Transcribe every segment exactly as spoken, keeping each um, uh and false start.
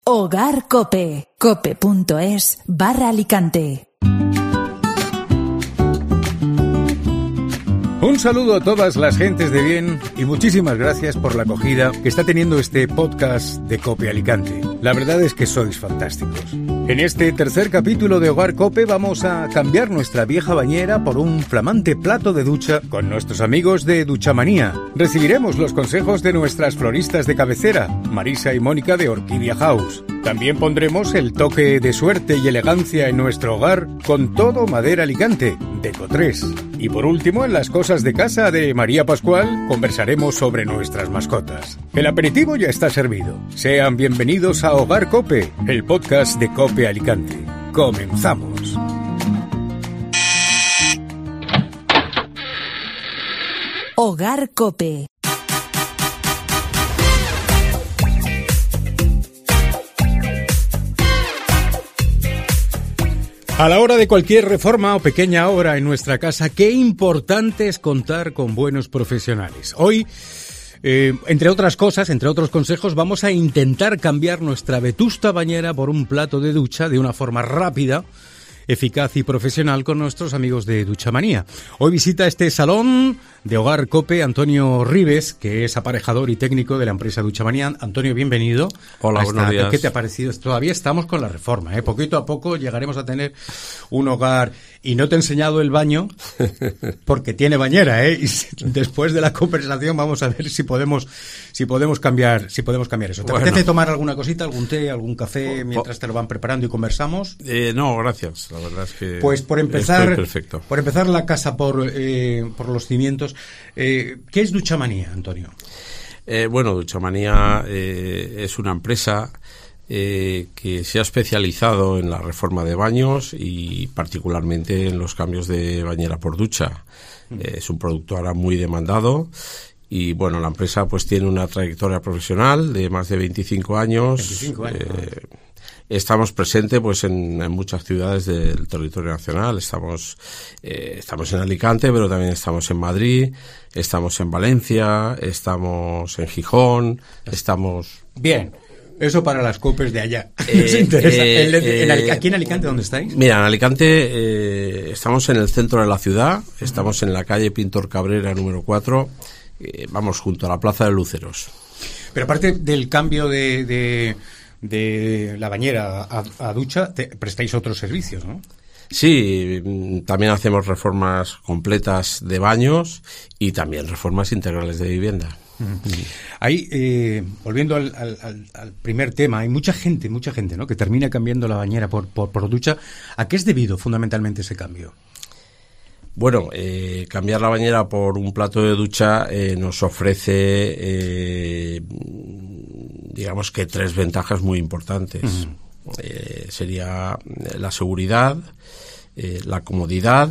Hogar Cope, cope.es barra Alicante. Un saludo a todas las gentes de bien y muchísimas gracias por la acogida que está teniendo este podcast de Cope Alicante. La verdad es que sois fantásticos. En este tercer capítulo de Hogar Cope vamos a cambiar nuestra vieja bañera por un flamante plato de ducha con nuestros amigos de Duchamanía. Recibiremos los consejos de nuestras floristas de cabecera, Marisa y Mónica de Orquídea House. También pondremos el toque de suerte y elegancia en nuestro hogar con todo madera Alicante, Deco tres. Y por último, en las cosas de casa de María Pascual, conversaremos sobre nuestras mascotas. El aperitivo ya está servido. Sean bienvenidos a Hogar Cope, el podcast de Cope Alicante. ¡Comenzamos! Hogar Cope. A la hora de cualquier reforma o pequeña obra en nuestra casa, qué importante es contar con buenos profesionales. Hoy, eh, entre otras cosas, entre otros consejos, vamos a intentar cambiar nuestra vetusta bañera por un plato de ducha de una forma rápida, eficaz y profesional con nuestros amigos de Duchamanía. Hoy visita este salón de Hogar Cope Antonio Ribes, que es aparejador y técnico de la empresa Duchamanía. Antonio, bienvenido. Hola, esta, buenos días. ¿Qué te ha parecido? Todavía estamos con la reforma, ¿eh? Poquito a poco llegaremos a tener un hogar. Y no te he enseñado el baño porque tiene bañera, ¿eh? Y después de la conversación vamos a ver si podemos si podemos cambiar si podemos cambiar eso. ¿Te bueno. apetece tomar alguna cosita, algún té, algún café mientras te lo van preparando y conversamos? Eh, no, gracias. La verdad es que pues por empezar, perfecto. por empezar la casa por eh, por los cimientos. Eh, ¿Qué es Duchamanía, Antonio? Eh, bueno, Duchamanía eh, es una empresa eh, que se ha especializado en la reforma de baños y particularmente en los cambios de bañera por ducha. Eh, es un producto ahora muy demandado. Y bueno, la empresa pues tiene una trayectoria profesional de más de veinticinco años. veinticinco años. Eh, Estamos presentes pues en, en muchas ciudades del territorio nacional. Estamos eh, estamos en Alicante, pero también estamos en Madrid, estamos en Valencia, estamos en Gijón, estamos... Bien, eso para las copes de allá. Eh, Nos interesa. eh, en, en, eh, en, ¿Aquí en Alicante dónde estáis? Mira, en Alicante eh, estamos en el centro de la ciudad, estamos en la calle Pintor Cabrera número cuatro, eh, vamos junto a la Plaza de Luceros. Pero aparte del cambio de... de de la bañera a, a ducha, te prestáis otros servicios, ¿no? Sí, también hacemos reformas completas de baños y también reformas integrales de vivienda. Uh-huh. Ahí, eh, volviendo al, al, al primer tema, hay mucha gente, mucha gente, ¿no?, que termina cambiando la bañera por, por, por ducha. ¿A qué es debido fundamentalmente ese cambio? Bueno, eh, cambiar la bañera por un plato de ducha eh, nos ofrece, eh, digamos que tres ventajas muy importantes. Uh-huh. Eh, sería la seguridad, eh, la comodidad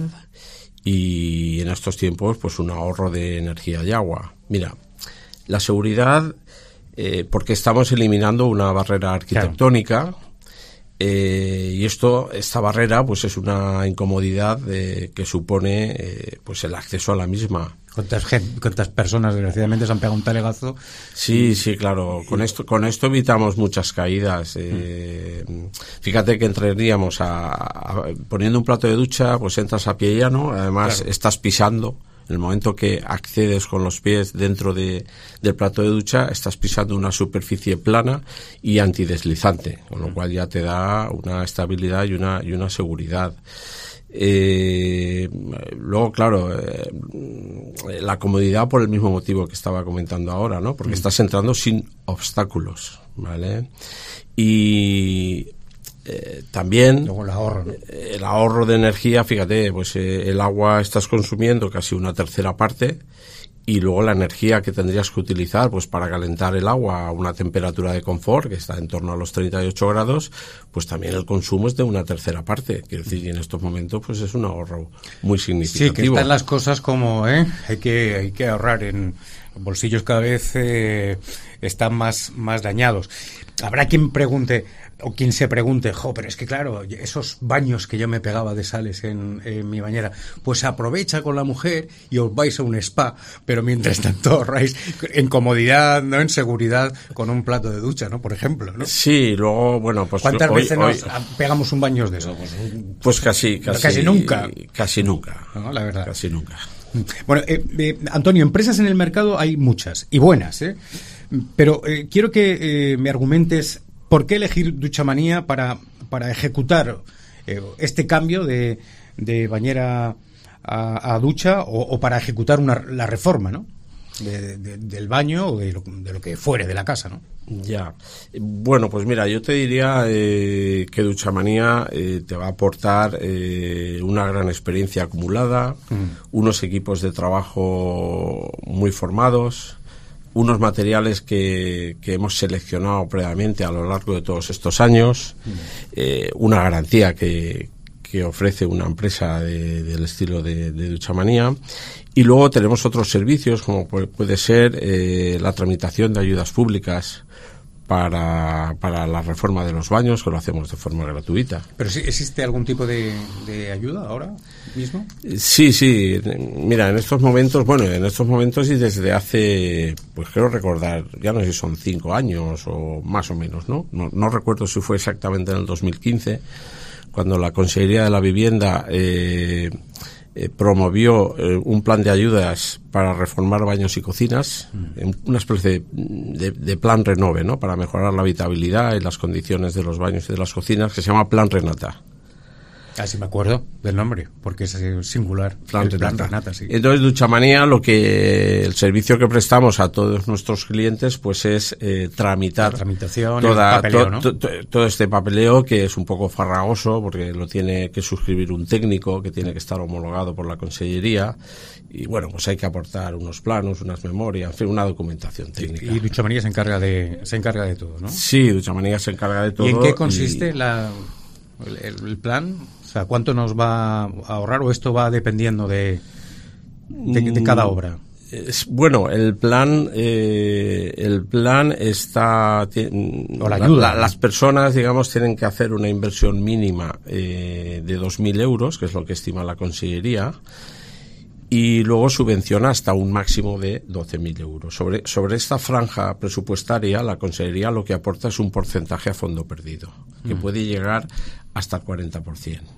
y en estos tiempos pues un ahorro de energía y agua. Mira, la seguridad, eh, porque estamos eliminando una barrera arquitectónica. Claro. Eh, y esto, esta barrera, pues es una incomodidad eh, que supone eh, pues el acceso a la misma. ¿Cuántas, gente, cuántas personas desgraciadamente se han pegado un talegazo? Sí, sí, claro. Con esto, con esto evitamos muchas caídas. Eh, mm. Fíjate que entraríamos a, a poniendo un plato de ducha, pues entras a pie llano, además claro. Estás pisando. En el momento que accedes con los pies dentro de, del plato de ducha, estás pisando una superficie plana y antideslizante, con lo cual ya te da una estabilidad y una, y una seguridad. Eh, luego, claro, eh, la comodidad por el mismo motivo que estaba comentando ahora, ¿no? Porque mm. estás entrando sin obstáculos, ¿vale? Y... Eh, también Luego el ahorro, ¿no? eh, el ahorro de energía, fíjate, pues eh, el agua estás consumiendo casi una tercera parte y luego la energía que tendrías que utilizar pues para calentar el agua a una temperatura de confort que está en torno a los treinta y ocho grados, pues también el consumo es de una tercera parte. Quiero decir, y en estos momentos pues es un ahorro muy significativo. Sí, que están las cosas como, ¿eh? Hay que, hay que ahorrar en, Los bolsillos cada vez eh, están más, más dañados. Habrá quien pregunte, o quien se pregunte, jo, pero es que claro, esos baños que yo me pegaba de sales en, en mi bañera, pues aprovecha con la mujer y os vais a un spa, pero mientras tanto ahorráis en comodidad, no en seguridad, con un plato de ducha, ¿no? Por ejemplo, ¿no? Sí, luego, bueno, pues... ¿Cuántas hoy, veces hoy, nos pegamos un baño de eso? Pues, pues casi, casi... Casi nunca. Casi nunca. No, la verdad. Casi nunca. Bueno, eh, eh, Antonio, empresas en el mercado hay muchas, y buenas, ¿eh? Pero eh, quiero que eh, me argumentes por qué elegir Duchamanía para, para ejecutar eh, este cambio de, de bañera a, a ducha o, o para ejecutar una, la reforma, ¿no? De, de, del baño o de lo, de lo que fuere de la casa, ¿no? Ya. Bueno, pues mira, yo te diría eh, que Duchamanía eh, te va a aportar eh, una gran experiencia acumulada, mm. unos equipos de trabajo muy formados, unos materiales que, que hemos seleccionado previamente a lo largo de todos estos años, mm. eh, una garantía que, que ofrece una empresa de, del estilo de, de Duchamanía, y luego tenemos otros servicios como puede, puede ser eh, la tramitación de ayudas públicas para, para la reforma de los baños, que lo hacemos de forma gratuita. ¿Pero sí, existe algún tipo de, de ayuda ahora mismo? Sí, sí. Mira, en estos momentos, bueno, en estos momentos y desde hace, pues quiero recordar, ya no sé si son cinco años o más o menos, ¿no? No, no recuerdo si fue exactamente en el dos mil quince, cuando la Consellería de la Vivienda eh, eh, promovió eh, un plan de ayudas para reformar baños y cocinas, mm. una especie de, de, de plan Renove, ¿no? Para mejorar la habitabilidad y las condiciones de los baños y de las cocinas, que se llama Plan Renata. Ah, sí me acuerdo del nombre, porque es singular. Plan el Renata. Plan Renata, sí. Entonces, Duchamanía, lo que el servicio que prestamos a todos nuestros clientes, pues es eh, tramitar la tramitación, toda, el papeleo, to, ¿no? to, to, todo este papeleo, que es un poco farragoso, porque lo tiene que suscribir un técnico, que tiene que estar homologado por la Consellería, y bueno, pues hay que aportar unos planos, unas memorias, en fin, una documentación técnica. Y, y Duchamanía se encarga de se encarga de todo, ¿no? Sí, Duchamanía se encarga de todo. ¿Y en qué consiste y... la el, el plan? O sea, ¿cuánto nos va a ahorrar o esto va dependiendo de, de, de cada obra? Es, bueno, el plan, eh, el plan está, o la ayuda. La, la, las personas, digamos, tienen que hacer una inversión mínima eh, de dos mil euros, que es lo que estima la Consellería, y luego subvenciona hasta un máximo de doce mil euros. Sobre, sobre esta franja presupuestaria, la Consellería lo que aporta es un porcentaje a fondo perdido, que mm. puede llegar hasta el cuarenta por ciento.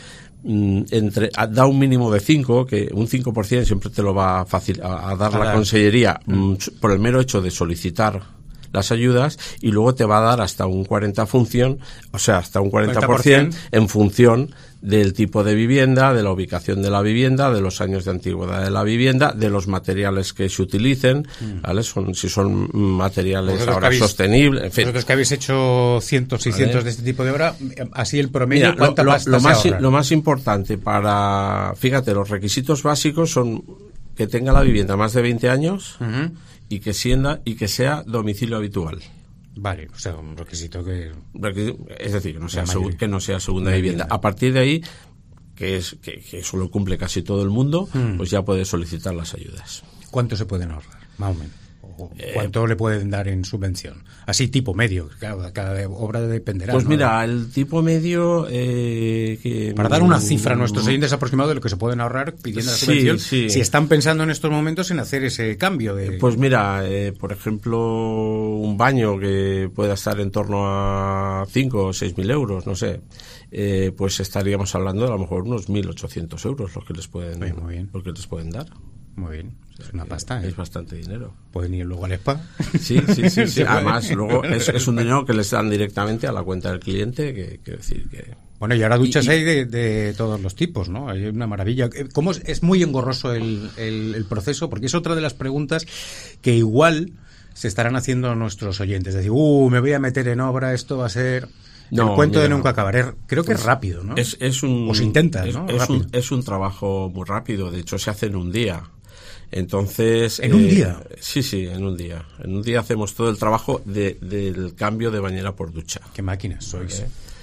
Entre, da un mínimo de cinco, que un cinco por ciento siempre te lo va a, facil, a, a dar a la dar. Consellería mm. por el mero hecho de solicitar las ayudas, y luego te va a dar hasta un cuarenta función, o sea, hasta un cuarenta por ciento en función del tipo de vivienda, de la ubicación de la vivienda, de los años de antigüedad de la vivienda, de los materiales que se utilicen, ¿vale? Son, si son materiales ahora habéis, sostenibles, en fin. Vosotros que habéis hecho cientos y ¿vale? cientos de este tipo de obra, así el promedio, Mira, ¿cuánta lo, pasta lo, se más, ahorra? Lo más importante para, fíjate, los requisitos básicos son que tenga la vivienda más de veinte años, uh-huh. y que sienda, y que sea domicilio habitual. Vale, o sea, un requisito que... Es decir, que no sea, segu- que no sea segunda vivienda. vivienda. A partir de ahí, que es que, que eso lo cumple casi todo el mundo, mm. pues ya puede solicitar las ayudas. ¿Cuánto se pueden ahorrar, más o menos? ¿O ¿Cuánto eh, le pueden dar en subvención? Así, tipo medio, cada, cada obra dependerá. Pues ¿no? mira, el tipo medio... Eh, que, Para dar una cifra a nuestros oyentes aproximado de lo que se pueden ahorrar pidiendo la subvención, sí, sí. si están pensando en estos momentos en hacer ese cambio de... Pues mira, eh, por ejemplo, un baño que pueda estar en torno a cinco o seis mil euros, no sé, eh, pues estaríamos hablando de a lo mejor unos mil ochocientos euros los que les pueden, muy, muy bien. Los que les pueden dar. Muy bien, es una pasta, ¿eh? Es bastante dinero. Pueden ir luego al spa. Sí, sí, sí. sí. Además, luego es, es un dinero que les dan directamente a la cuenta del cliente, que quiero decir que... Bueno, y ahora duchas y, y... hay de, de todos los tipos, ¿no? Hay una maravilla. ¿Cómo es, es muy engorroso el, el, el proceso? Porque es otra de las preguntas que igual se estarán haciendo nuestros oyentes. Es decir, uh, me voy a meter en obra, esto va a ser... No, el cuento mira, de nunca acabar. Creo que es, es rápido, ¿no? Es, es un, o se intenta, es, ¿no? Es un, es un trabajo muy rápido. De hecho, se hace en un día. Entonces... ¿En eh, un día? Sí, sí, en un día. En un día hacemos todo el trabajo de, del cambio de bañera por ducha. ¿Qué máquinas sois? ¿Vale?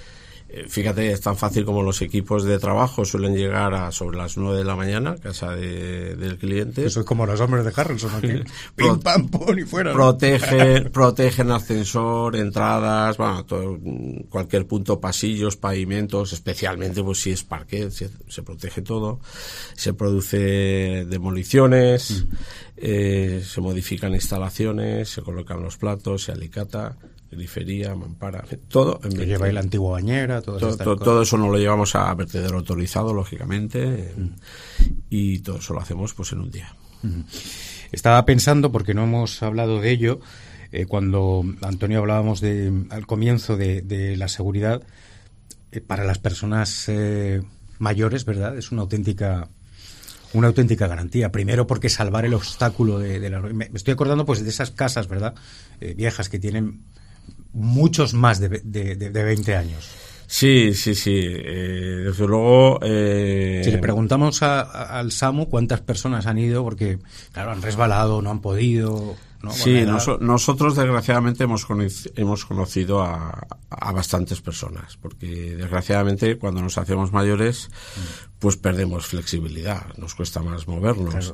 Fíjate, es tan fácil como los equipos de trabajo suelen llegar a sobre las nueve de la mañana, casa de, del cliente. Eso es como los hombres de Harrelson aquí. Pim, pam, pum y fuera. Protegen, protegen ascensor, entradas, bueno, todo, cualquier punto, pasillos, pavimentos, especialmente pues si es parquet, se, se protege todo. Se produce demoliciones, mm. eh, se modifican instalaciones, se colocan los platos, se alicata, grifería, mampara, todo. En que lleva la antigua bañera, todo, todo, todo, todo eso nos lo llevamos a vertedero autorizado, lógicamente, mm. y todo eso lo hacemos pues en un día. Mm. Estaba pensando, porque no hemos hablado de ello, eh, cuando Antonio hablábamos de, al comienzo de, de la seguridad, eh, para las personas eh, mayores, ¿verdad? Es una auténtica... una auténtica garantía. Primero porque salvar el obstáculo de, de la... Me estoy acordando pues de esas casas, ¿verdad? Eh, viejas que tienen muchos más de, de, de, de veinte años. Sí, sí, sí. Eh, desde luego... Eh... Si le preguntamos a, a, al SAMU cuántas personas han ido, porque, claro, han resbalado, no han podido... ¿no? Sí, nos, nosotros desgraciadamente hemos conocido, hemos conocido a, a bastantes personas, porque desgraciadamente cuando nos hacemos mayores pues perdemos flexibilidad, nos cuesta más movernos. Claro.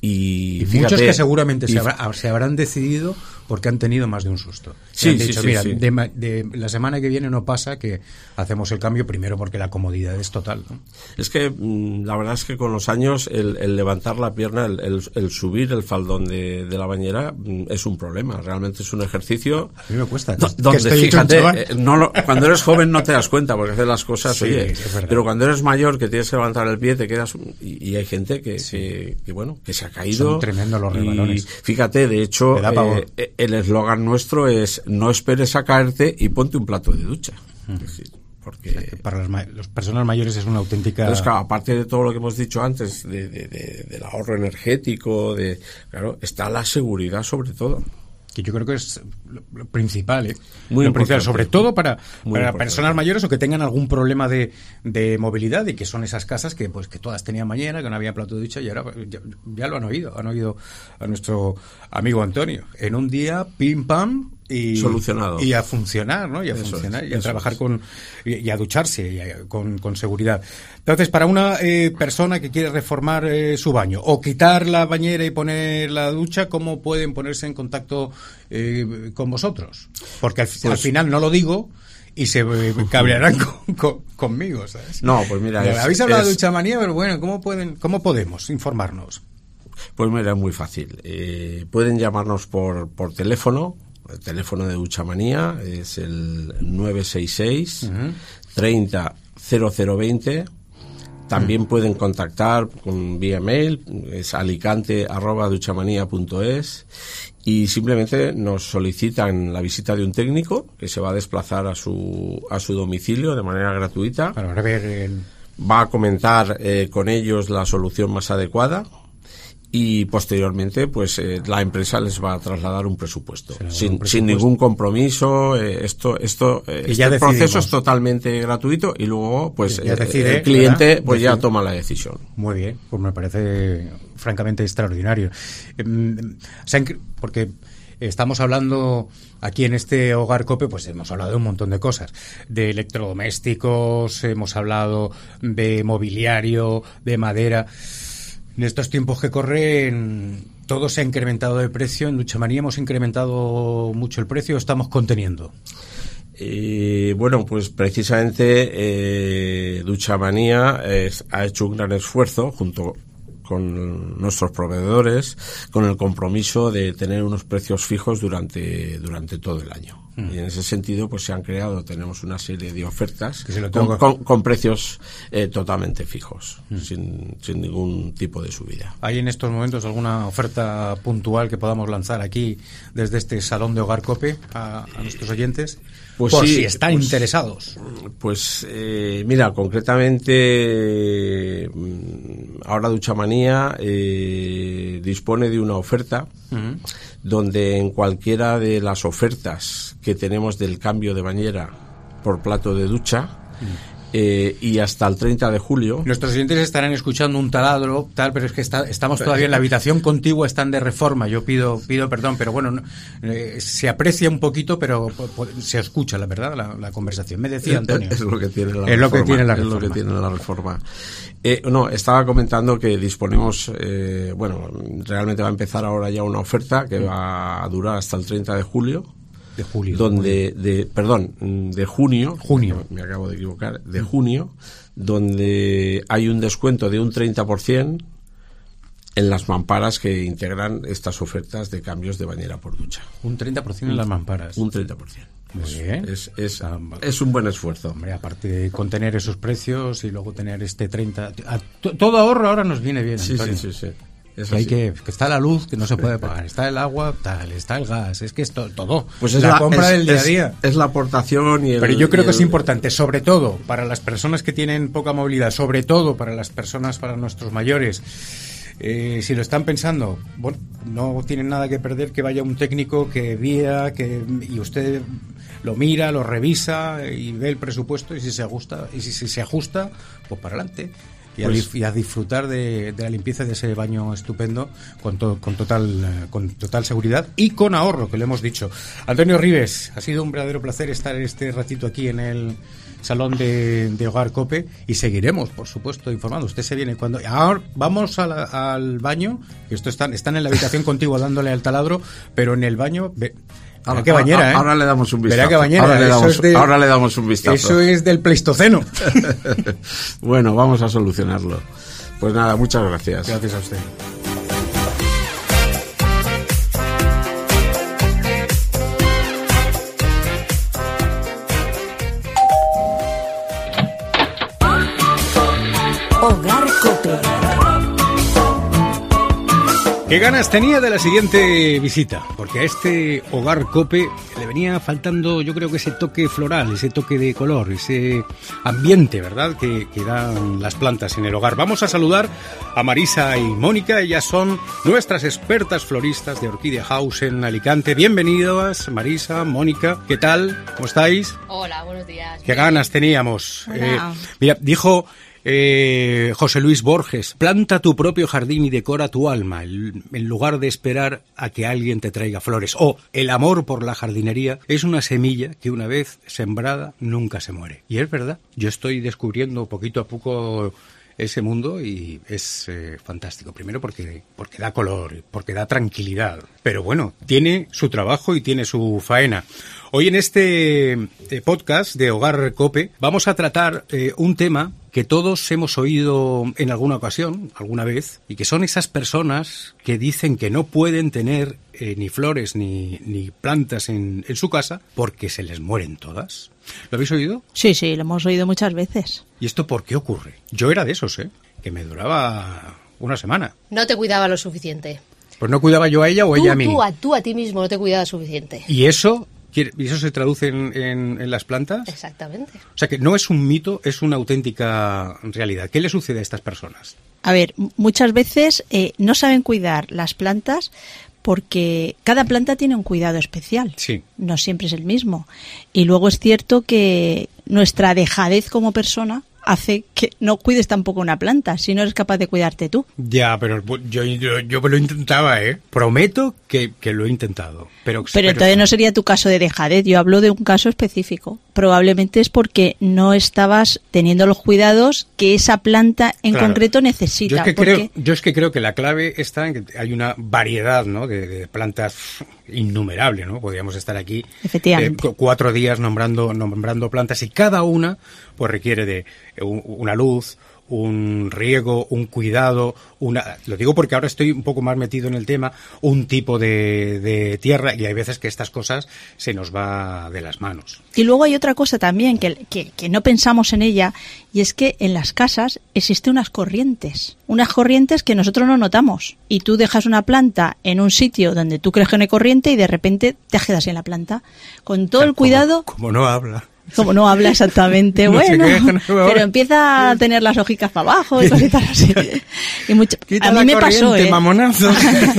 Y, y fíjate, muchos que seguramente y, se, habrá, se habrán decidido porque han tenido más de un susto. Sí, han sí, dicho, sí, mira, sí. De, de la semana que viene no pasa que hacemos el cambio, primero porque la comodidad es total, ¿no? Es que mmm, la verdad es que con los años el, el levantar la pierna, el, el, el subir el faldón de, de la bañera mmm, es un problema, realmente es un ejercicio. A mí me cuesta. Do, donde, fíjate, eh, no lo, cuando eres joven no te das cuenta porque haces las cosas, sí, oye, pero cuando eres mayor que tienes que levantar el pie te quedas y, y hay gente que, sí. que, que bueno, que se ha caído. Son tremendos los rebalones. Y fíjate, de hecho, eh, el eslogan nuestro es no esperes a caerte y ponte un plato de ducha. Uh-huh. Es decir, porque para las, las personas mayores es una auténtica... Entonces, claro, aparte de todo lo que hemos dicho antes, de, de, de, del ahorro energético, de claro, está la seguridad sobre todo. Que yo creo que es lo principal, ¿eh? Muy lo importante. principal, sobre todo para, para importante. personas mayores o que tengan algún problema de, de movilidad, y que son esas casas que pues que todas tenían bañera, que no había plato de ducha, y ahora ya, ya lo han oído, han oído a nuestro amigo Antonio. En un día, pim pam, y solucionado. Y a funcionar, ¿no? Y a eso funcionar, es, y a trabajar es. con y, y a ducharse y a, con, con seguridad. Entonces, para una eh, persona que quiere reformar eh, su baño o quitar la bañera y poner la ducha, ¿cómo pueden ponerse en contacto eh, con vosotros? Porque al, pues, al final no lo digo y se eh, cabrearán con, con, conmigo, ¿sabes? No, pues mira, me es, habéis hablado es... de Duchamanía, pero bueno, ¿cómo pueden, cómo podemos informarnos? Pues mira, es muy fácil. Eh, pueden llamarnos por por teléfono. El teléfono de Duchamanía es el nueve seis seis, uh-huh. treinta, cero cero veinte. También uh-huh. pueden contactar con vía mail, es alicante arroba duchamanía punto es, y simplemente nos solicitan la visita de un técnico que se va a desplazar a su a su domicilio de manera gratuita. Para ver el... Va a comentar eh, con ellos la solución más adecuada. Y posteriormente, pues eh, la empresa les va a trasladar un presupuesto, sin, un presupuesto. sin ningún compromiso. Eh, esto, esto, eh, este decidimos. proceso es totalmente gratuito y luego, pues ya decide, el cliente, ¿verdad? pues decide. ya toma la decisión. Muy bien, pues me parece francamente extraordinario. Eh, porque estamos hablando aquí en este Hogar Cope, pues hemos hablado de un montón de cosas, de electrodomésticos, hemos hablado de mobiliario, de madera. En estos tiempos que corren, todo se ha incrementado de precio. En Duchamanía hemos incrementado mucho el precio, ¿o estamos conteniendo? Eh, bueno, pues precisamente eh, Duchamanía es, ha hecho un gran esfuerzo junto con nuestros proveedores, con el compromiso de tener unos precios fijos durante durante todo el año. Mm. Y en ese sentido, pues se han creado, tenemos una serie de ofertas con, con, con precios eh, totalmente fijos, mm. sin, sin ningún tipo de subida. ¿Hay en estos momentos alguna oferta puntual que podamos lanzar aquí desde este Salón de Hogar Cope a, a nuestros oyentes? Pues por sí, si están pues, interesados. Pues eh, mira, concretamente ahora Duchamanía eh, dispone de una oferta uh-huh. donde en cualquiera de las ofertas que tenemos del cambio de bañera por plato de ducha, uh-huh. Eh, y hasta el treinta de julio. Nuestros oyentes estarán escuchando un taladro, tal, pero es que está, estamos todavía en la habitación contigua, están de reforma. Yo pido pido perdón, pero bueno, no, eh, se aprecia un poquito, pero po, po, se escucha, la verdad, la, la conversación. Me decía Antonio. Es, es lo que tiene la es reforma. Lo que tiene la reforma. Es lo que tiene la reforma. Eh, no, estaba comentando que disponemos, eh, bueno, realmente va a empezar ahora ya una oferta que va a durar hasta el treinta de julio. De julio. Donde, de, perdón, de junio. Junio. Me acabo de equivocar. De junio, donde hay un descuento de un treinta por ciento en las mamparas que integran estas ofertas de cambios de bañera por ducha. Un treinta por ciento en las mamparas. Un treinta por ciento. Muy bien. Es, es, es un buen esfuerzo. Hombre, aparte de contener esos precios y luego tener este treinta... A, todo ahorro ahora nos viene bien, sí, Antonio. Sí, sí, sí. Que, hay que, que está la luz que no se puede pagar, está el agua tal, está el gas, es que es to, todo. Pues es la, la compra es, del día es, a día. Es la aportación y el, Pero yo creo el, que es importante, sobre todo para las personas que tienen poca movilidad, sobre todo para las personas, para nuestros mayores. Eh, si lo están pensando, bueno, no tienen nada que perder, que vaya un técnico que vea, que y usted lo mira, lo revisa y ve el presupuesto y si se ajusta, y si, si se ajusta, pues para adelante. Y, pues, a, y a disfrutar de, de la limpieza de ese baño estupendo con, to, con, total, con total seguridad y con ahorro, que lo hemos dicho. Antonio Ribes, ha sido un verdadero placer estar este ratito aquí en el salón de, de Hogar Cope y seguiremos, por supuesto, informando. Usted se viene cuando... Ahora vamos a la, al baño, que esto están, están en la habitación contigua dándole al taladro, pero en el baño... Ve, Ahora, qué bañera, ahora, ¿eh? ahora le damos un vistazo. Verá qué bañera. Ahora, le damos, es de, ahora le damos un vistazo. Eso es del Pleistoceno. Bueno, vamos a solucionarlo. Pues nada, muchas gracias. Gracias a usted. Hogar Cope. ¿Qué ganas tenía de la siguiente visita? Porque a este Hogar Cope le venía faltando, yo creo que ese toque floral, ese toque de color, ese ambiente, ¿verdad?, que, que dan las plantas en el hogar. Vamos a saludar a Marisa y Mónica, ellas son nuestras expertas floristas de Orquídea House en Alicante. Bienvenidas, Marisa, Mónica, ¿qué tal? ¿Cómo estáis? Hola, buenos días. ¿Qué ganas teníamos? Hola. Eh, mira, dijo... Eh, José Luis Borges, planta tu propio jardín y decora tu alma en lugar de esperar a que alguien te traiga flores. O el amor por la jardinería es una semilla que una vez sembrada nunca se muere. Y es verdad, yo estoy descubriendo poquito a poco ese mundo y es eh, fantástico. Primero porque, porque da color, porque da tranquilidad. Pero bueno, tiene su trabajo y tiene su faena. Hoy en este eh, podcast de Hogar Cope vamos a tratar eh, un tema que todos hemos oído en alguna ocasión, alguna vez, y que son esas personas que dicen que no pueden tener eh, ni flores ni, ni plantas en, en su casa porque se les mueren todas. ¿Lo habéis oído? Sí, sí, lo hemos oído muchas veces. ¿Y esto por qué ocurre? Yo era de esos, ¿eh? Que me duraba una semana. No te cuidaba lo suficiente. Pues no cuidaba yo a ella o Tú, ella a mí. tú, a, tú a ti mismo no te cuidaba suficiente. ¿Y eso? ¿Y eso se traduce en, en, en las plantas? Exactamente. O sea que no es un mito, es una auténtica realidad. ¿Qué le sucede a estas personas? A ver, muchas veces eh, no saben cuidar las plantas porque cada planta tiene un cuidado especial. Sí. No siempre es el mismo. Y luego es cierto que nuestra dejadez como persona hace que no cuides tampoco una planta si no eres capaz de cuidarte tú. Ya, pero yo, yo, yo lo intentaba, ¿eh? Prometo que, que lo he intentado. Pero, pero, pero entonces no sería tu caso de dejadez. Yo hablo de un caso específico. Probablemente es porque no estabas teniendo los cuidados que esa planta en claro. concreto necesita. Yo es, que porque... creo, yo es que creo que la clave está en que hay una variedad, ¿no?, de, de plantas innumerable, ¿no? Podríamos estar aquí eh, cuatro días nombrando, nombrando plantas y cada una pues requiere de un, una luz, un riego, un cuidado, una, lo digo porque ahora estoy un poco más metido en el tema, un tipo de, de tierra y hay veces que estas cosas se nos va de las manos. Y luego hay otra cosa también que, que, que no pensamos en ella y es que en las casas existen unas corrientes, unas corrientes que nosotros no notamos y tú dejas una planta en un sitio donde tú crees que no hay corriente y de repente te quedas sin la planta. Con todo o sea, el cuidado... Como, como no habla. Como no habla exactamente, no bueno, qué, no pero empieza a tener las hojicas para abajo y cositas así. Y mucho, a mí me pasó, ¿eh? Mamonazo.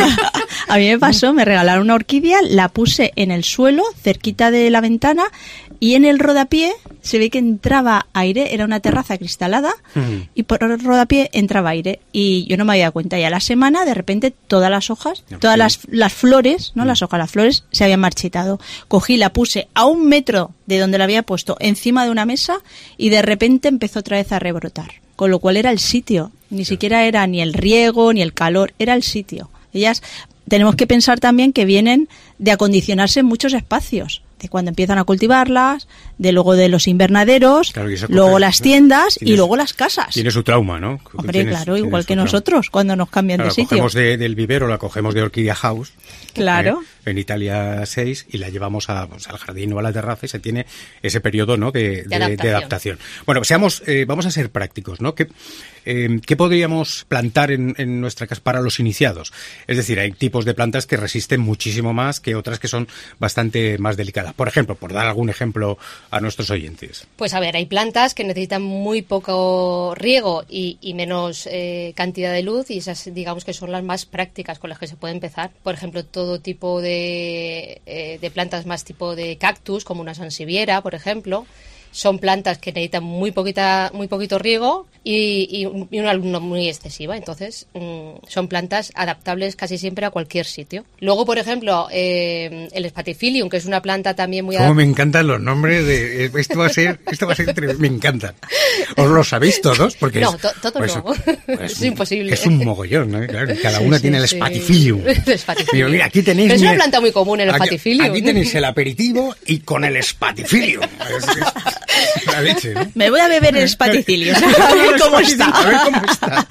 A mí me pasó, me regalaron una orquídea, la puse en el suelo, cerquita de la ventana, y en el rodapié se ve que entraba aire, era una terraza acristalada uh-huh. y por el rodapié entraba aire. Y yo no me había dado cuenta. Y a la semana, de repente, todas las hojas, no, todas sí. las, las flores, no uh-huh. las hojas, las flores se habían marchitado. Cogí, la puse a un metro de donde la había puesto, encima de una mesa, y de repente empezó otra vez a rebrotar. Con lo cual era el sitio. Ni sí. siquiera era ni el riego, ni el calor, era el sitio. Ellas, tenemos que pensar también que vienen de acondicionarse en muchos espacios. De cuando empiezan a cultivarlas, de luego de los invernaderos, claro, luego coge, las tiendas y luego las casas. Tiene su trauma, ¿no? Hombre, tienes, claro, igual que nosotros trauma. Cuando nos cambian claro, de sitio. La cogemos de, del vivero, la cogemos de Orquídea House. Claro. Eh, en Italia seis y la llevamos a, pues, al jardín o a la terraza y se tiene ese periodo, ¿no? de, de, de, adaptación. de adaptación. Bueno, seamos, eh, vamos a ser prácticos, ¿no? ¿Qué, eh, ¿qué podríamos plantar en, en nuestra casa para los iniciados? Es decir, hay tipos de plantas que resisten muchísimo más que otras que son bastante más delicadas. Por ejemplo, por dar algún ejemplo a nuestros oyentes. Pues a ver, hay plantas que necesitan muy poco riego y, y menos eh, cantidad de luz, y esas digamos que son las más prácticas con las que se puede empezar. Por ejemplo, todo tipo de, eh, de plantas más tipo de cactus, como una sansevieria, por ejemplo. Son plantas que necesitan muy poquita, muy poquito riego y, y, y una luz no muy excesiva. Entonces, mmm, son plantas adaptables casi siempre a cualquier sitio. Luego, por ejemplo, eh, el Spathiphyllum, que es una planta también muy adaptable. Cómo me encantan los nombres de esto va a ser, esto va a ser me encantan. ¿Os lo sabéis todos? Porque no, es, to, todo pues, no. Pues, es imposible. Es un mogollón, ¿no? Claro, cada sí, una sí, tiene el sí. Spathiphyllum. Mira, mira, aquí tenéis. Pero es mira, una planta muy común el Spathiphyllum. Aquí, aquí tenéis el aperitivo y con el Spathiphyllum. Es, es, la leche, ¿no? Me voy a beber el Spathiphyllum. A ver cómo está. A ver cómo está.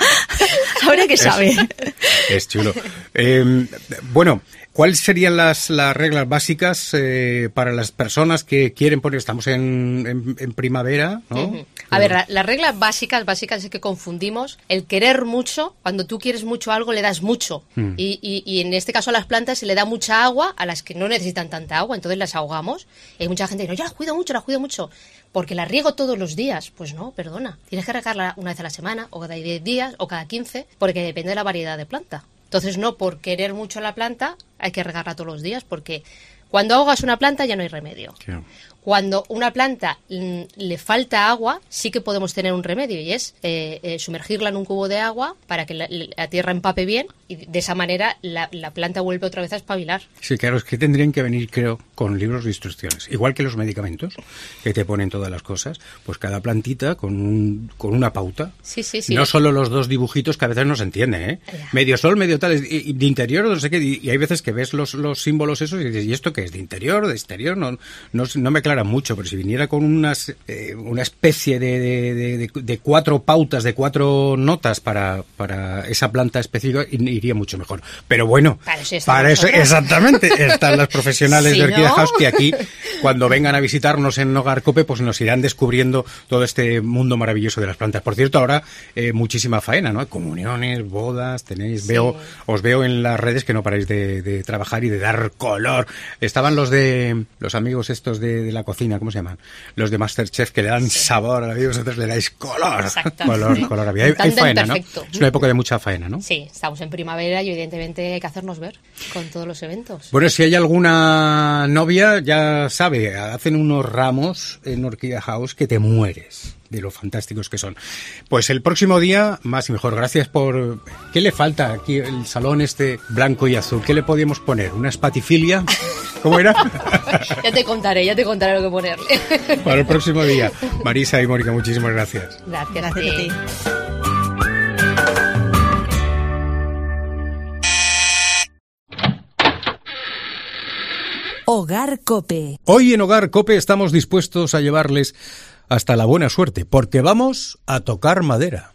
A ver qué sabe. Es, es chulo. Eh, bueno, ¿cuáles serían las, las reglas básicas eh, para las personas que quieren poner? Estamos en, en, en primavera, ¿no? Uh-huh. A ver, la, las reglas básicas, básicas es que confundimos el querer mucho. Cuando tú quieres mucho algo, le das mucho. Mm. Y, y, y en este caso a las plantas se le da mucha agua a las que no necesitan tanta agua, entonces las ahogamos. Y hay mucha gente que dice, no, yo las cuido mucho, las cuido mucho, porque las riego todos los días. Pues no, perdona. Tienes que regarla una vez a la semana, o cada diez días, o cada quince, porque depende de la variedad de planta. Entonces no, por querer mucho la planta, hay que regarla todos los días, porque cuando ahogas una planta ya no hay remedio. Claro. Cuando una planta mm, le falta agua, sí que podemos tener un remedio, y es eh, eh, sumergirla en un cubo de agua para que la, la tierra empape bien, y de esa manera la, la planta vuelve otra vez a espabilar. Sí, claro, es que tendrían que venir, creo, con libros de instrucciones. Igual que los medicamentos, que te ponen todas las cosas, pues cada plantita con, un, con una pauta. Sí, sí, sí. No solo los dos dibujitos que a veces no se entienden, ¿eh? Ya. Medio sol, medio tal, y, y de interior, no sé qué, y, y hay veces que ves los, los símbolos esos y dices, ¿y esto qué es? ¿De interior? ¿De exterior? No, no, no me aclara mucho, pero si viniera con unas eh, una especie de, de, de, de, de cuatro pautas, de cuatro notas para, para esa planta específica, iría mucho mejor. Pero bueno, para eso, para eso exactamente, están las profesionales sí, de Orquídea ¿no? House, que aquí, cuando vengan a visitarnos en Hogar Cope, pues nos irán descubriendo todo este mundo maravilloso de las plantas. Por cierto, ahora eh, muchísima faena, ¿no? Comuniones, bodas, tenéis, sí. veo, os veo en las redes que no paráis de, de trabajar y de dar color. Estaban los de, los amigos estos de, de la cocina, ¿cómo se llaman? Los de Masterchef, que le dan sí. sabor a la vida, vosotros le dais color. Color, sí. color a la vida. Hay, hay faena, perfecto. ¿no? Es una época de mucha faena, ¿no? Sí, estamos en primavera y evidentemente hay que hacernos ver con todos los eventos. Bueno, si hay alguna novia, ya sabe, hacen unos ramos en Orquídea House que te mueres de lo fantásticos que son. Pues el próximo día, más y mejor. Gracias por... ¿Qué le falta aquí el salón este blanco y azul? ¿Qué le podíamos poner? ¿Una Spathiphyllum? ¿Cómo era? Ya te contaré, ya te contaré lo que ponerle. Para el próximo día. Marisa y Mónica, muchísimas gracias. Gracias, gracias a ti. Hogar Cope. Hoy en Hogar Cope estamos dispuestos a llevarles hasta la buena suerte, porque vamos a tocar madera.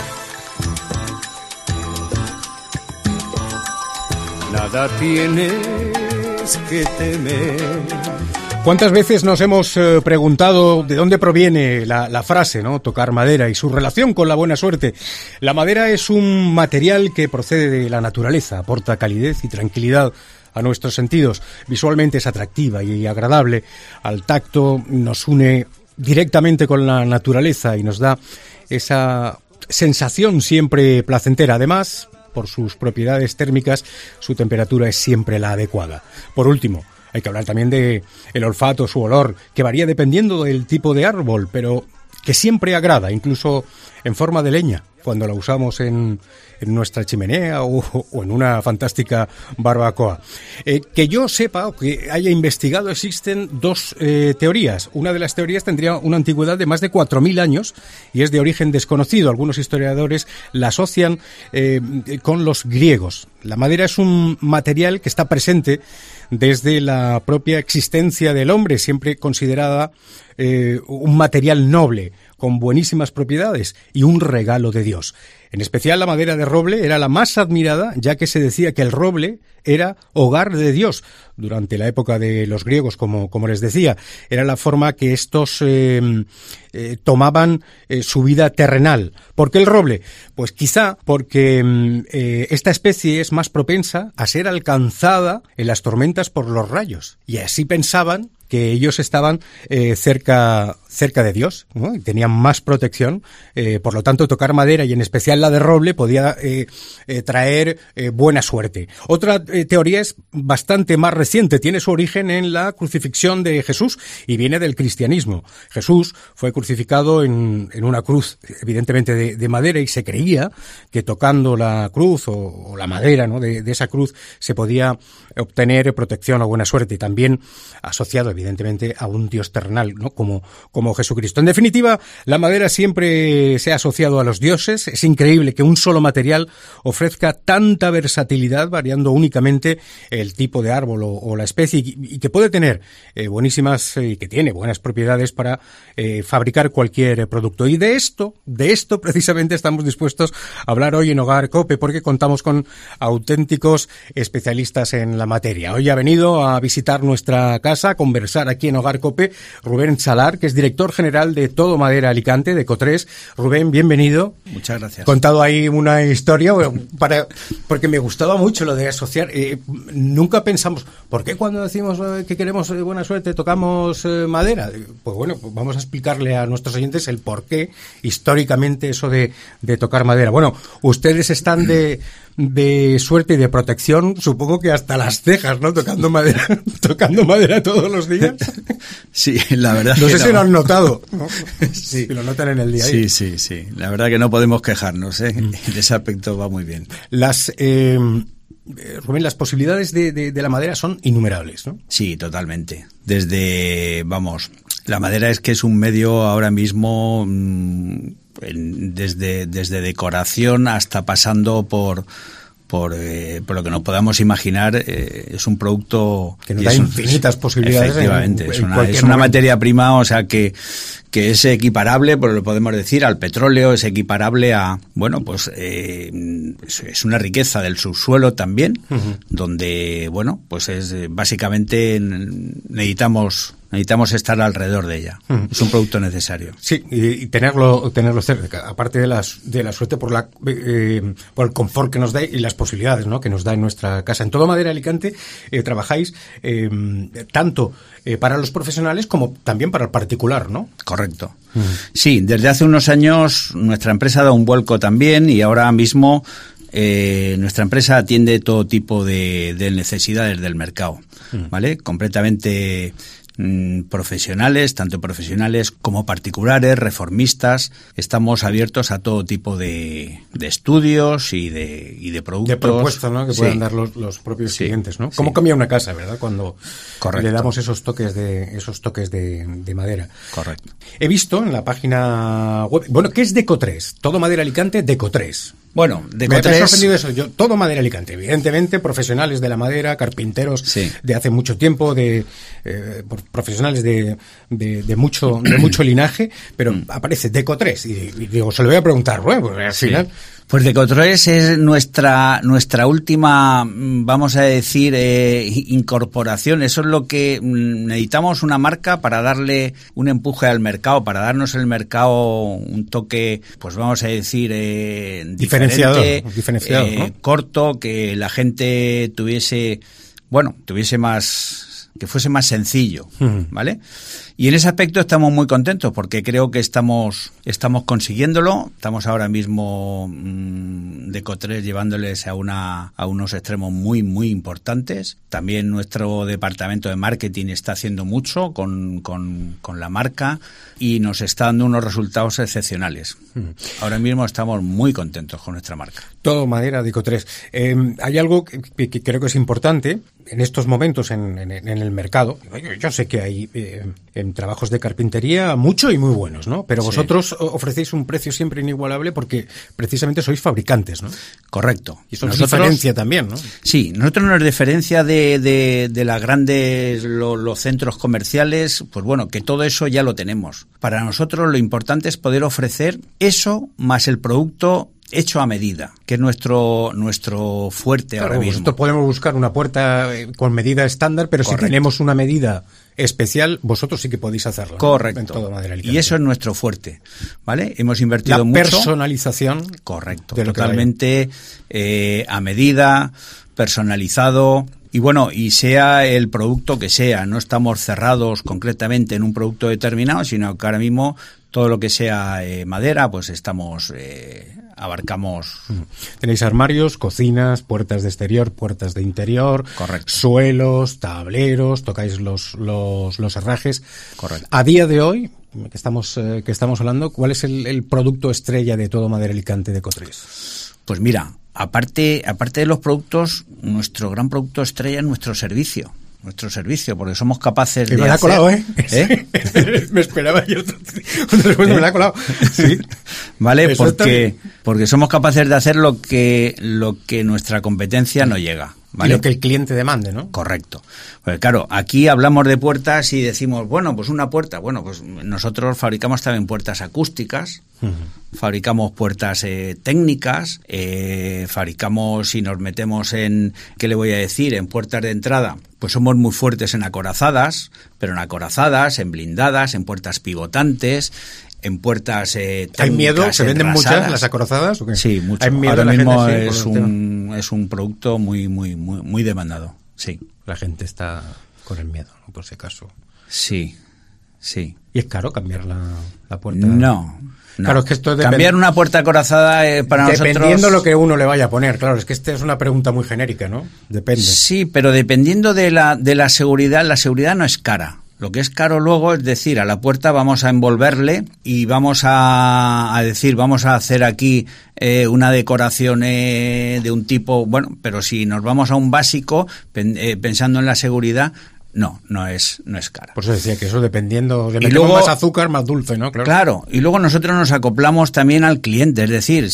Nada tienes que temer. ¿Cuántas veces nos hemos eh, preguntado de dónde proviene la, la frase, ¿no? Tocar madera y su relación con la buena suerte? La madera es un material que procede de la naturaleza, aporta calidez y tranquilidad a nuestros sentidos. Visualmente es atractiva y agradable. Al tacto nos une directamente con la naturaleza y nos da esa sensación siempre placentera. Además, por sus propiedades térmicas, su temperatura es siempre la adecuada. Por último, Hay que hablar también de el olfato, su olor, que varía dependiendo del tipo de árbol, pero que siempre agrada, incluso en forma de leña, cuando la usamos en, en nuestra chimenea o, o en una fantástica barbacoa. Eh, que yo sepa o que haya investigado, existen dos eh, teorías. Una de las teorías tendría una antigüedad de más de cuatro mil años y es de origen desconocido. Algunos historiadores la asocian eh, con los griegos. La madera es un material que está presente desde la propia existencia del hombre, siempre considerada eh, un material noble, con buenísimas propiedades y un regalo de Dios. En especial la madera de roble era la más admirada, ya que se decía que el roble era hogar de Dios. Durante la época de los griegos, como, como les decía, era la forma que estos eh, eh, tomaban eh, su vida terrenal. ¿Por qué el roble? Pues quizá porque eh, esta especie es más propensa a ser alcanzada en las tormentas por los rayos. Y así pensaban que ellos estaban eh, cerca cerca de Dios, ¿no? Y tenían más protección, eh, por lo tanto tocar madera y en especial la de roble podía eh, eh, traer eh, buena suerte. Otra eh, teoría es bastante más reciente, tiene su origen en la crucifixión de Jesús y viene del cristianismo. Jesús fue crucificado en, en una cruz, evidentemente de, de madera, y se creía que tocando la cruz o, o la madera, ¿no? de, de esa cruz se podía obtener protección o buena suerte, y también asociado evidentemente a un Dios terrenal, ¿no? como, como Jesucristo. En definitiva, la madera siempre se ha asociado a los dioses. Es increíble que un solo material ofrezca tanta versatilidad, variando únicamente el tipo de árbol o, o la especie, y, y que puede tener eh, buenísimas, y eh, que tiene buenas propiedades para eh, fabricar cualquier producto. Y de esto, de esto precisamente estamos dispuestos a hablar hoy en Hogar Cope, porque contamos con auténticos especialistas en la materia. Hoy ha venido a visitar nuestra casa, a conversar aquí en Hogar Cope, Rubén Salar, que es director general de Todo Madera Alicante, de Ecotres. Rubén, bienvenido. Muchas gracias. Contado ahí una historia, para, porque me gustaba mucho lo de asociar. Eh, nunca pensamos, ¿por qué cuando decimos que queremos buena suerte tocamos eh, madera? Pues bueno, pues vamos a explicarle a nuestros oyentes el por qué históricamente eso de, de tocar madera. Bueno, ustedes están de... de suerte y de protección, supongo que hasta las cejas, ¿no? Tocando madera, tocando madera todos los días. Sí, la verdad. No sé que si no. lo han notado, ¿no? Sí. Si lo notan en el día. Sí, sí, sí. La verdad que no podemos quejarnos, ¿eh? Mm. En ese aspecto va muy bien. Las, eh, Rubén, las posibilidades de, de, de la madera son innumerables, ¿no? Sí, totalmente. Desde, vamos, la madera es que es un medio ahora mismo... Mmm, desde desde decoración hasta pasando por por, eh, por lo que nos podamos imaginar, eh, es un producto que nos da infinitas posibilidades. Efectivamente, en, es en una, es una materia prima, o sea que que es equiparable, pues lo podemos decir, al petróleo, es equiparable a, bueno, pues eh, es una riqueza del subsuelo también, uh-huh. donde, bueno, pues es básicamente necesitamos necesitamos estar alrededor de ella. Uh-huh. Es un producto necesario. Sí, y, y tenerlo tenerlo cerca, aparte de las de la suerte por la eh, por el confort que nos da y las posibilidades, ¿no? que nos da en nuestra casa. En Todo Madera Alicante eh, trabajáis eh, tanto eh, para los profesionales como también para el particular, ¿no? Correcto. Uh-huh. Sí, desde hace unos años nuestra empresa da un vuelco también y ahora mismo eh, nuestra empresa atiende todo tipo de, de necesidades del mercado, uh-huh. ¿vale? Completamente mmm, profesionales, tanto profesionales como particulares, reformistas. Estamos abiertos a todo tipo de, de estudios y de, y de productos. De propuestas, ¿no? Que sí. puedan dar los, los propios sí. clientes, ¿no? Sí. ¿Cómo cambia una casa, verdad? Cuando Correcto. le damos esos toques de esos toques de, de madera. Correcto. He visto en la página web, bueno, ¿qué es Decotres? Todo Madera Alicante, Decotres. Bueno, Decotres... Me ha sorprendido eso. Yo, Todo Madera Alicante, evidentemente, profesionales de la madera, carpinteros sí. de hace mucho tiempo, de eh, profesionales de, de, de mucho de mucho linaje, pero aparece Decotres y, y digo, se lo voy a preguntar, bueno, pues al sí. final... Pues Decotres es nuestra nuestra última, vamos a decir, eh, incorporación. Eso es lo que necesitamos, una marca para darle un empuje al mercado, para darnos el mercado un toque, pues vamos a decir, eh, diferenciador, diferenciado, eh, ¿no? corto, que la gente tuviese, bueno, tuviese más que fuese más sencillo, Uh-huh. ¿vale? Y en ese aspecto estamos muy contentos porque creo que estamos estamos consiguiéndolo. Estamos ahora mismo mmm, de Cotres llevándoles a una a unos extremos muy muy importantes. También nuestro departamento de marketing está haciendo mucho con con, con la marca y nos está dando unos resultados excepcionales. Uh-huh. Ahora mismo estamos muy contentos con nuestra marca. Todo madera de Cotres. Eh, hay algo que, que creo que es importante en estos momentos en, en, en el mercado. Yo, yo sé que hay eh, en trabajos de carpintería mucho y muy buenos, ¿no? Pero vosotros sí. ofrecéis un precio siempre inigualable porque precisamente sois fabricantes, ¿no? Correcto. Y eso nos diferencia también, ¿no? Sí, nosotros nos diferencia de, de, de las grandes, lo, los centros comerciales, pues bueno, que todo eso ya lo tenemos. Para nosotros lo importante es poder ofrecer eso más el producto hecho a medida, que es nuestro nuestro fuerte claro, ahora mismo. Nosotros podemos buscar una puerta con medida estándar, pero Correcto. Si tenemos una medida especial, vosotros sí que podéis hacerlo. Correcto. ¿No? En todo Madera y eso es nuestro fuerte, ¿vale? Hemos invertido La mucho. La personalización. Correcto. De totalmente eh, a medida, personalizado. Y bueno, y sea el producto que sea, no estamos cerrados concretamente en un producto determinado, sino que ahora mismo todo lo que sea eh, madera, pues estamos, eh, abarcamos. Tenéis armarios, cocinas, puertas de exterior, puertas de interior. Correcto. Suelos, tableros, tocáis los, los, los herrajes. Correcto. A día de hoy, que estamos, eh, que estamos hablando, ¿cuál es el, el producto estrella de todo Madera Alicante de Cotres? Pues mira, aparte, aparte de los productos, nuestro gran producto estrella es nuestro servicio. Nuestro servicio, porque somos capaces que de me la ha hacer... colado, ¿eh? ¿Eh? Me esperaba yo una respuesta, ¿Eh? Me la ha colado. Sí. Vale, porque, porque somos capaces de hacer lo que, lo que nuestra competencia no llega. ¿Vale? Y lo que el cliente demande, ¿no? Correcto. Pues claro, aquí hablamos de puertas y decimos, bueno, pues una puerta. Bueno, pues nosotros fabricamos también puertas acústicas, uh-huh. fabricamos puertas eh, técnicas, eh, fabricamos, si nos metemos en, ¿qué le voy a decir?, en puertas de entrada, pues somos muy fuertes en acorazadas, pero en acorazadas, en blindadas, en puertas pivotantes, en puertas eh, técnicas. ¿Hay miedo? ¿Se venden enrasadas. Muchas las acorazadas? ¿O qué? Sí, mucho. ¿Hay miedo Ahora la mismo gente, es, sí, un, es un producto muy, muy, muy, muy demandado. Sí. La gente está con el miedo, ¿no? Por si acaso. Sí, sí. ¿Y es caro cambiar la, la puerta? No. No. Claro, es que esto depende... Cambiar una puerta acorazada eh, para Dependiendo nosotros... Dependiendo lo que uno le vaya a poner, claro, es que esta es una pregunta muy genérica, ¿no? Depende. Sí, pero dependiendo de la, de la seguridad, la seguridad no es cara. Lo que es caro luego es decir, a la puerta vamos a envolverle y vamos a, a decir, vamos a hacer aquí eh, una decoración eh, de un tipo, bueno, pero si nos vamos a un básico, pen, eh, pensando en la seguridad, no, no es, no es cara. Por eso decía que eso dependiendo, de luego, más azúcar, más dulce, ¿no? Claro. Claro, y luego nosotros nos acoplamos también al cliente, es decir,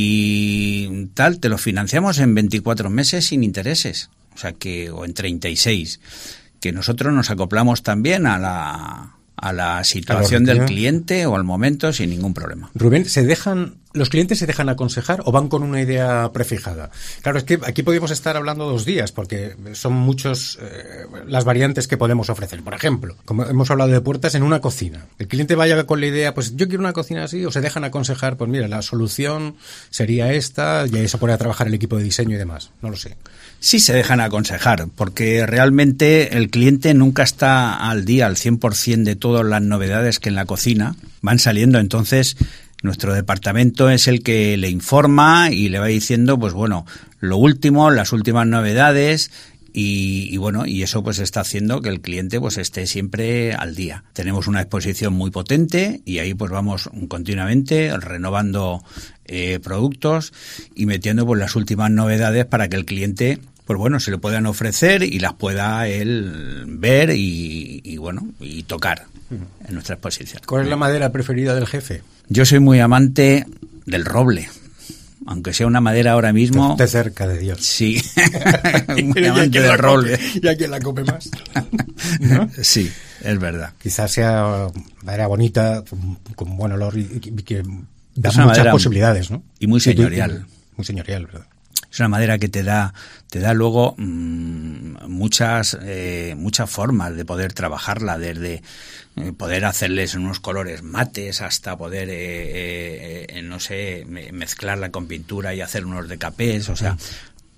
si tal, te lo financiamos en veinticuatro meses sin intereses, o sea que, o en treinta y seis, que nosotros nos acoplamos también a la, a la situación del cliente o al momento sin ningún problema. Rubén, ¿se dejan, los clientes se dejan aconsejar o van con una idea prefijada? Claro, es que aquí podemos estar hablando dos días porque son muchos eh, las variantes que podemos ofrecer. Por ejemplo, como hemos hablado de puertas en una cocina. El cliente vaya con la idea, pues yo quiero una cocina así, o se dejan aconsejar, pues mira, la solución sería esta, y ahí se pone a trabajar el equipo de diseño y demás. No lo sé. Sí se dejan aconsejar, porque realmente el cliente nunca está al día, al cien por ciento de todas las novedades que en la cocina van saliendo. Entonces, nuestro departamento es el que le informa y le va diciendo, pues bueno, lo último, las últimas novedades. Y, y bueno, y eso pues está haciendo que el cliente pues esté siempre al día. Tenemos una exposición muy potente y ahí pues vamos continuamente renovando eh, productos y metiendo pues las últimas novedades para que el cliente pues bueno se le puedan ofrecer y las pueda él ver y, y bueno y tocar en nuestra exposición. ¿Cuál es la madera preferida del jefe? Yo soy muy amante del roble. Aunque sea una madera ahora mismo... De cerca de Dios. Sí. Muy amante del roble. ¿Y a quién la come más? ¿No? Sí, es verdad. Quizás sea madera bonita, con, con buen olor y, y que da muchas posibilidades, ¿no? Y muy señorial. Muy señorial, ¿verdad? Es una madera que te da te da luego mmm, muchas eh, muchas formas de poder trabajarla, desde eh, poder hacerles unos colores mates hasta poder, eh, eh, eh, no sé, mezclarla con pintura y hacer unos decapés, o sea,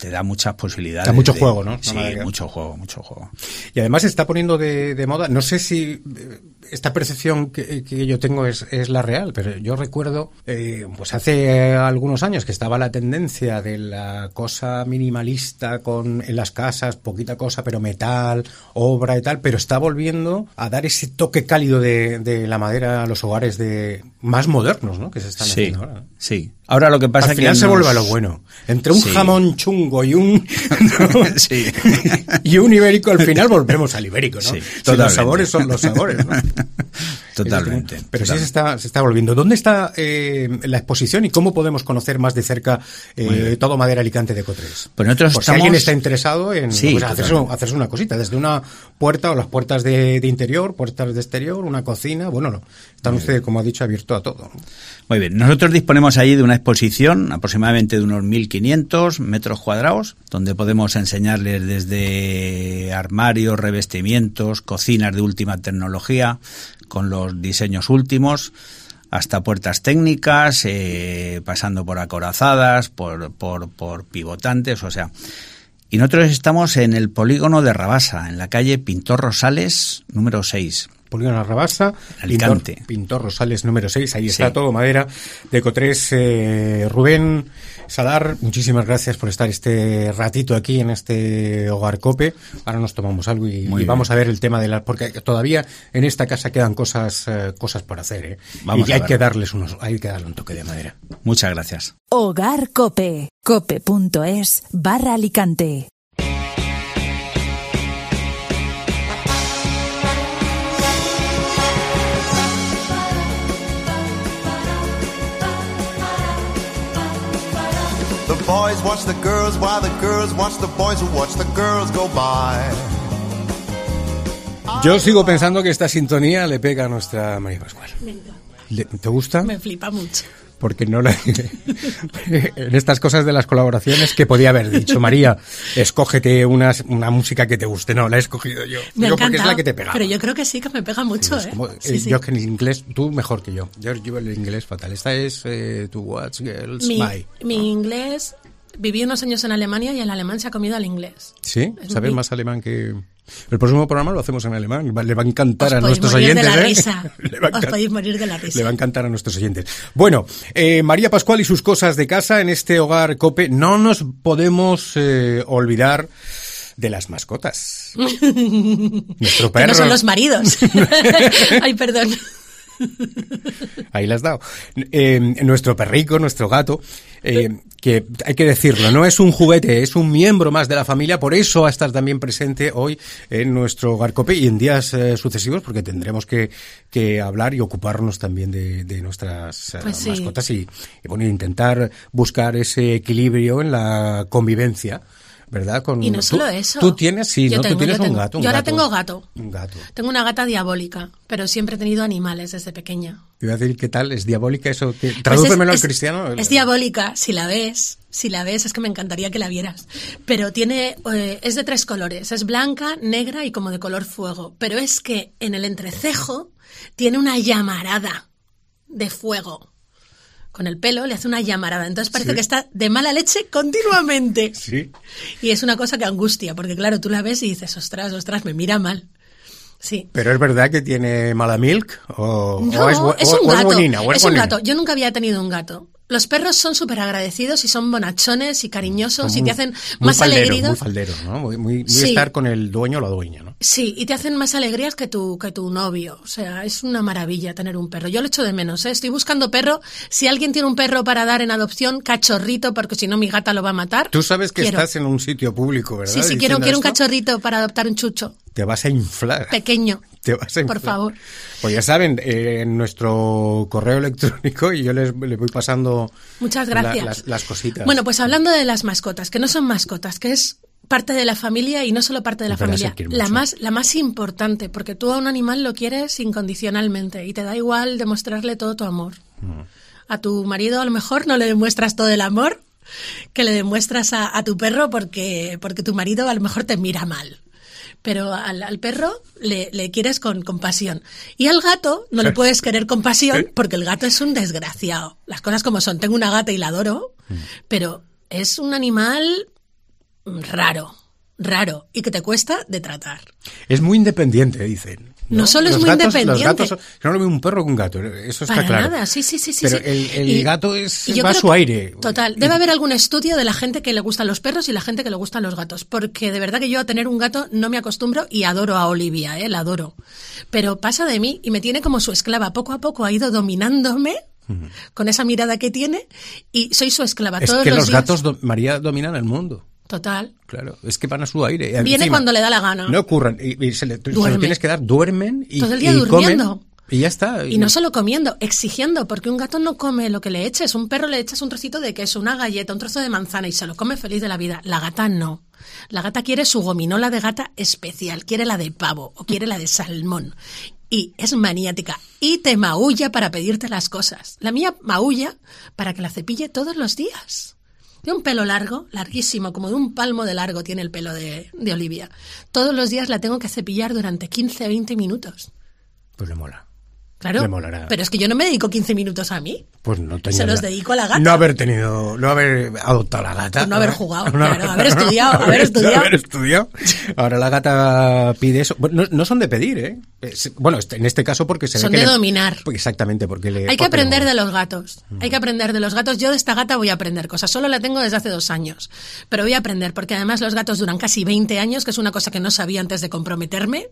te da muchas posibilidades. Da mucho de, juego, ¿no? Sí, no mucho juego, mucho juego. Y además se está poniendo de, de moda, no sé si esta percepción que, que yo tengo es, es la real, pero yo recuerdo, eh, pues hace algunos años que estaba la tendencia de la cosa minimalista con en las casas, poquita cosa, pero metal, obra y tal, pero está volviendo a dar ese toque cálido de, de la madera a los hogares de más modernos, ¿no? Que se están Sí, haciendo ahora. sí. Ahora lo que pasa Al es que final se nos- vuelve a lo bueno. Entre un Sí. jamón chungo y un Sí. y un ibérico, al final volvemos al ibérico, ¿no? Sí, Si los totalmente. sabores son los sabores, ¿no? Totalmente. Pero sí totalmente. se está, se está volviendo. ¿Dónde está eh, la exposición y cómo podemos conocer más de cerca eh, todo Madera Alicante de Cotres? Pues nosotros Por si estamos- alguien está interesado en Sí, pues, hacerse, totalmente. hacerse una cosita, desde una puerta o las puertas de, de interior, puertas de exterior, una cocina, bueno, no, están ustedes, como ha dicho, abiertos a todo. Muy bien, nosotros disponemos allí de una exposición aproximadamente de unos mil quinientos metros cuadrados, donde podemos enseñarles desde armarios, revestimientos, cocinas de última tecnología, con los diseños últimos, hasta puertas técnicas, eh, pasando por acorazadas, por, por, por pivotantes, o sea... Y nosotros estamos en el polígono de Rabasa, en la calle Pintor Rosales, número seis. Polígono Rabasa, Alicante. Pintor, Pintor Rosales número seis, ahí está Sí. todo, Madera de Cotres. eh, Rubén Sadar, muchísimas gracias por estar este ratito aquí en este Hogar Cope. Ahora nos tomamos algo y, Muy y bien. vamos a ver el tema de la... Porque todavía en esta casa quedan cosas eh, cosas por hacer, ¿eh? Vamos y a hay ver. que darles unos, hay que darle un toque de madera. Muchas gracias. Hogar Cope. Cope.es barra Alicante. The boys watch the girls while the girls watch the boys who watch the girls go by. Yo sigo pensando que esta sintonía le pega a nuestra María Pascual. Le- ¿Te gusta? Me flipa mucho. Porque no la... en estas cosas de las colaboraciones que podía haber dicho María, escógete una, una música que te guste. No, la he escogido yo. Me Yo encanta. porque es la que te pega. Pero yo creo que sí, que me pega mucho, Es ¿eh? como- Sí, eh, sí. Yo es que en inglés, tú mejor que yo. Yo llevo el inglés fatal. Esta es eh, To Watch Girls mi, My. mi inglés, viví unos años en Alemania y el alemán se ha comido al inglés. ¿Sí? Es ¿Sabes mi- más alemán que...? El próximo programa lo hacemos en alemán. Va- Le va a encantar Os a podéis nuestros morir de oyentes. la ¿eh? risa. Le va a Os encantar. podéis morir de la risa. Le va a encantar a nuestros oyentes. Bueno, eh, María Pascual y sus cosas de casa en este Hogar Cope. No nos podemos eh, olvidar de las mascotas. Nuestro Que perro. no son los maridos. Ay, perdón. Ahí la has dado. Eh, nuestro perrico, nuestro gato, eh, que hay que decirlo, no es un juguete, es un miembro más de la familia, por eso va a estar también presente hoy en nuestro Hogar Cope y en días eh, sucesivos, porque tendremos que, que hablar y ocuparnos también de, de nuestras eh, Pues sí. mascotas y, y bueno, intentar buscar ese equilibrio en la convivencia. ¿Verdad? Con, Y no tú- solo eso. Tú tienes, sí, Yo ¿no? tengo, tú tienes yo un tengo. gato. un Yo ahora gato. tengo gato. Un gato. Tengo una gata diabólica, pero siempre he tenido animales desde pequeña. Te iba a decir, ¿qué tal? ¿Es diabólica eso? ¿Qué? Pues Tradúcemelo es- al es- cristiano. Es diabólica, si la ves, si la ves, es que me encantaría que la vieras. Pero tiene, eh, es de tres colores, es blanca, negra y como de color fuego. Pero es que en el entrecejo tiene una llamarada de fuego. Con el pelo le hace una llamarada. Entonces parece Sí. que está de mala leche continuamente. Sí. Y es una cosa que angustia, porque claro, tú la ves y dices, ostras, ostras, me mira mal. Sí. ¿Pero es verdad que tiene mala milk? ¿O, No, o es, bu- es o- un o gato. buenina, o Es un buenina? gato. Yo nunca había tenido un gato. Los perros son súper agradecidos y son bonachones y cariñosos y Muy- te hacen muy más falderos, alegrías. Muy falderos, ¿no? Muy, muy, muy Sí. estar con el dueño o la dueña, ¿no? Sí, y te hacen más alegrías que tu, que tu novio. O sea, es una maravilla tener un perro. Yo lo echo de menos, ¿eh? Estoy buscando perro. Si alguien tiene un perro para dar en adopción, cachorrito, porque si no mi gata lo va a matar. Tú sabes que quiero. estás en un sitio público, ¿verdad? Sí, sí, Diciendo quiero, quiero un esto. cachorrito para adoptar un chucho. Te vas a inflar. Pequeño. Te vas a inflar. Por favor. Pues ya saben, eh, en nuestro correo electrónico, y yo les, les voy pasando Muchas la- gracias. las, las cositas. Bueno, pues hablando de las mascotas, que no son mascotas, que es parte de la familia y no solo parte de la Pero se familia, quiere la mucho. más, la más importante, porque tú a un animal lo quieres incondicionalmente y te da igual demostrarle todo tu amor. Mm. A tu marido a lo mejor no le demuestras todo el amor que le demuestras a, a tu perro porque, porque tu marido a lo mejor te mira mal. Pero al, al perro le, le quieres con compasión. Y al gato no le puedes querer con pasión porque el gato es un desgraciado. Las cosas como son. Tengo una gata y la adoro, pero es un animal raro, raro, y que te cuesta de tratar. Es muy independiente, dicen. No, no solo los es muy gatos, independiente. Los gatos, no lo mismo un perro que un gato, eso está Para claro. nada, sí, sí, sí. Pero sí. el, el y, gato es y yo va a creo su que, aire. Total, debe haber algún estudio de la gente que le gustan los perros y la gente que le gustan los gatos, porque de verdad que yo a tener un gato no me acostumbro y adoro a Olivia, eh, la adoro. Pero pasa de mí y me tiene como su esclava. Poco a poco ha ido dominándome uh-huh. con esa mirada que tiene y soy su esclava. Es Todos que los, los días. gatos, do, María, dominan el mundo. Total. Claro, es que van a su aire. Viene Encima, cuando le da la gana. No ocurran. Y, y se, le, se lo tienes que dar, duermen y, todo el día y durmiendo. Comen, y ya está. Y no solo comiendo, exigiendo, porque un gato no come lo que le eches. Un perro le echas un trocito de queso, una galleta, un trozo de manzana y se lo come feliz de la vida. La gata no. La gata quiere su gominola de gata especial, quiere la de pavo o quiere la de salmón. Y es maniática y te maulla para pedirte las cosas. La mía maulla para que la cepille todos los días. Tiene un pelo largo, larguísimo, como de un palmo de largo tiene el pelo de, de Olivia. Todos los días la tengo que cepillar durante quince a veinte minutos. Pues le mola. Claro, le molará. Pero es que yo no me dedico quince minutos a mí. Pues no tenía Se los la... dedico a la gata. No haber tenido, no haber adoptado a la gata. Pues no haber jugado, no, claro, haber estudiado, haber, haber estudiado. Haber estudiado. Ahora la gata pide eso. Bueno, no, no son de pedir, ¿eh? Es, bueno, en este caso porque se son ve que de le... dominar. Exactamente, porque le... Hay que aprender le... de los gatos. Mm. Hay que aprender de los gatos. Yo de esta gata voy a aprender cosas. Solo la tengo desde hace dos años. Pero voy a aprender, porque además los gatos duran casi veinte años, que es una cosa que no sabía antes de comprometerme.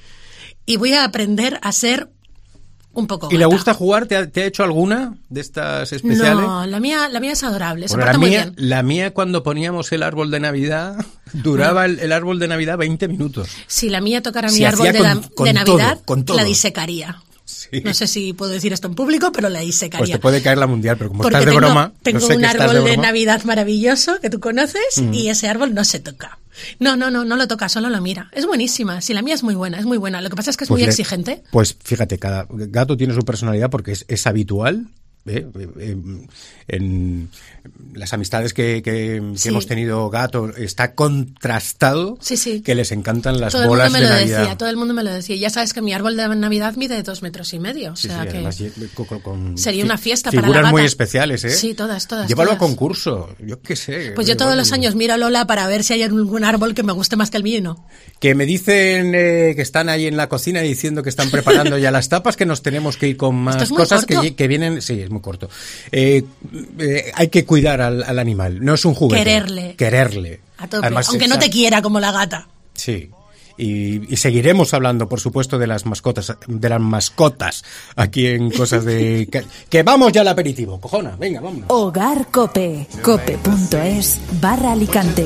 Y voy a aprender a ser un poco gata. ¿Y le gusta jugar? ¿Te ha, te ha hecho alguna de estas especiales? No, la mía, la mía es adorable, se bueno, porta la muy mía, bien. La mía cuando poníamos el árbol de Navidad, duraba el, el árbol de Navidad veinte minutos. Si la mía tocara mi Se árbol de, con, la, con de Navidad, todo, con todo. la disecaría. Sí. No sé si puedo decir esto en público, pero la disecaría. Pues te puede caer la mundial, pero como Porque estás de tengo, broma... Tengo no sé un árbol de, de Navidad maravilloso que tú conoces mm. y ese árbol no se toca. No, no, no, no lo toca, solo lo mira. Es buenísima. Si la mía es muy buena, es muy buena. Lo que pasa es que es pues muy le, exigente. Pues fíjate, cada gato tiene su personalidad porque es, es habitual. ¿eh? En, en las amistades que, que, que sí. hemos tenido gato está contrastado sí, sí. que les encantan las todo bolas el mundo me de lo Navidad. Decía, todo el mundo me lo decía. Ya sabes que mi árbol de Navidad mide dos metros y medio. Sí, o sea sí, que además, con, con sería una fiesta figuras para la gata. muy especiales, ¿eh? Sí, todas, todas. Llévalo todas. a concurso, yo qué sé. Pues yo todos los años miro a Lola para ver si hay algún árbol que me guste más que el mío y no. Que me dicen eh, que están ahí en la cocina diciendo que están preparando ya las tapas, que nos tenemos que ir con más cosas que, que vienen. Sí, es muy corto. Eh, eh, hay que cuidar al, al animal, no es un juguete. Quererle. Quererle. A tope. Además, aunque esa... no te quiera como la gata. Sí. Y, y seguiremos hablando, por supuesto, de las mascotas, de las mascotas aquí en Cosas de... Que, que vamos ya al aperitivo, cojona, venga, vámonos. Hogar Cope, cope.es barra Alicante.